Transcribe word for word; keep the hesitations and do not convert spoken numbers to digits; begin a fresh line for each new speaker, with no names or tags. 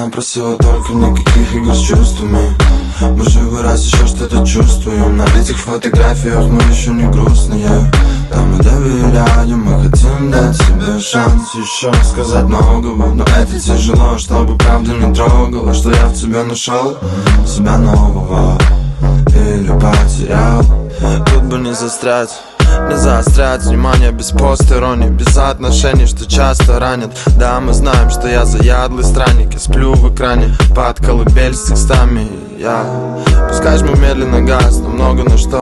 просила только никаких игр с чувствами. Мы живы, раз еще что-то чувствуем. На этих фотографиях мы еще не грустные. Да, мы доверяем, мы хотим дать себе шанс еще сказать многого. Но это тяжело, чтобы правда не трогало. Что я в тебе нашел себя нового или потерял. Тут бы не застрять, не заострять внимание без посторонней, без отношений, что часто ранит. Да, мы знаем, что я заядлый странник. Я сплю в экране под колыбель с текстами. Я, пускай жму медленно газ, но много на что